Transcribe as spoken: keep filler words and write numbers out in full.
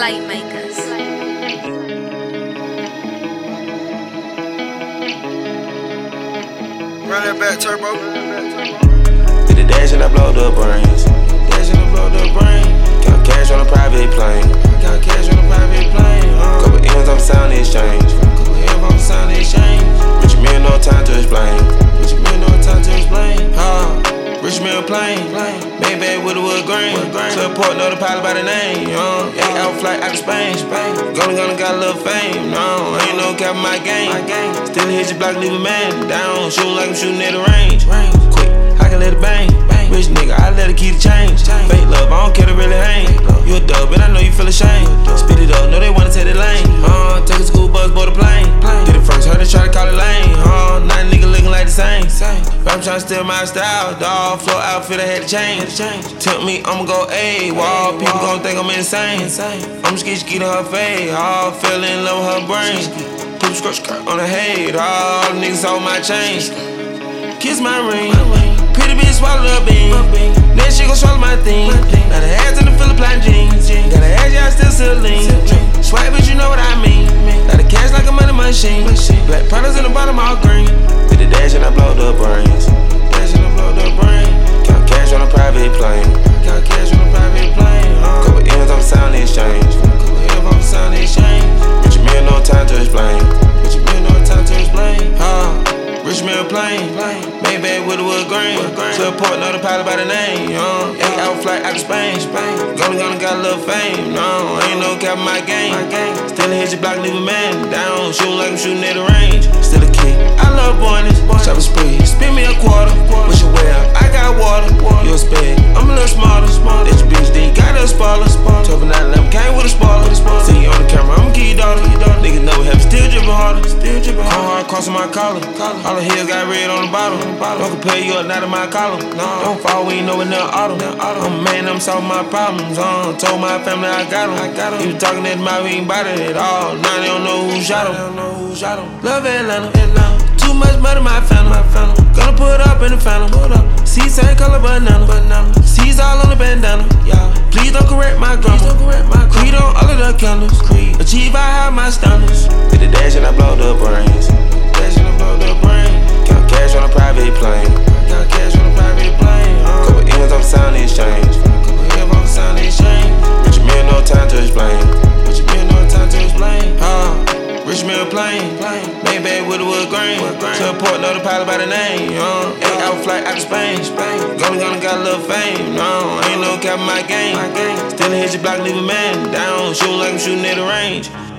Playmakers. Run that back, turbo. Did the dash and I blow the brains. Dash and I blow the brain. Count cash on a private plane. Count cash on a private plane. Uh. Couple M's on the sound exchange. Couple M's on the sound exchange. Rich man, no time to explain. Rich man, no time to explain. Uh. Rich man plane. Maybach with a wood grain. Support, know the pilot by the name. Uh. Eight hour flight out of Spain. Gonna, gonna got a little fame. No, ain't no cap in my game. Still hit your block, leave a man down. Shooting like I'm shooting at the range. Quick, I can let it bang. Rich nigga, I let it keep the change. Fake love, I don't care to really hang. You a dub, and I know you feel ashamed. Spit it up, know they wanna take the lane. Uh, take a school bus, board a plane. Did it first, heard they try to call it lame. Uh, nine nigga looking like the same. Rap tryna steal my style, dawg. Flow outfit, I had to change. Tell me I'ma go A-wall. People gon' think I'm insane. I'm skitty skitty her fade. Oh, fell in love with her brain. Put a skirt skirt on her head. All the niggas hold my chain. Kiss my ring. Pretty bitch swallow the bean. Then she gon' swallow my thing. Got her ass in the Philippine jeans. Got her ass, yeah, I still still lean. Swipe, but you know what I mean. Got the cash like a money machine. Black products in the bottom all green. Did the dash and I blow the brains. Dash and I blow the brain. Count cash on a private plane. Count cash on a private plane. Uh. Couple M's on the sound exchange. Couple M's on the sound exchange. Rich man, no time to explain. Rich man, no time to explain. Uh. Rich man plane, Maybach with a wood grain. Support, know the pilot by the name. Uh, eight hour flight out of Spain. Gonna, gonna got a little fame. No, ain't no cap in my game. Still hit your block, leave a man down. Shooting like I'm shooting at the range. Still a kid, I love boyness. Shop a spree, spin me a quarter. Wish you well, I got water. You a sped, I'm a little smarter. That your bitch D got a spoiler. twelve and nine eleven came with a spoiler. See you on the camera, I'ma give you daughter. Niggas never have, still drippin' harder. Come hard, crossing my collar. All the hills got red on the bottom. Don't compare you up, not in my column. Don't fall, we ain't know in the autumn. I'm a man, I'm solving my problems. Uh, told my family I got them. He was talking that mouth, we ain't bout it at all. Now they don't know who shot him. Love Atlanta, too much money, my family. Gonna put up in the phantom. See same color banana. C's all on the bandana. Please don't correct my grammar. Creed on all of the candles. Achieve, I have my standards. Did the dash and I blow the brains. Dash and I blow the brain. Count cash on a private plane. Count cash on a private plane. Uh. Couple M's on the sound exchange. Couple M's on the sound exchange. Rich man, no time to explain. Rich man, no time to explain. Uh. Rich man plane. Maybach with a wood grain. Support, know the pilot by the name. Uh. Eight hour flight out of Spain. Gonna, gonna got a little fame. No, ain't no cap in my game. Still hit your block, leave a man down. Shooting like I'm shooting at the range.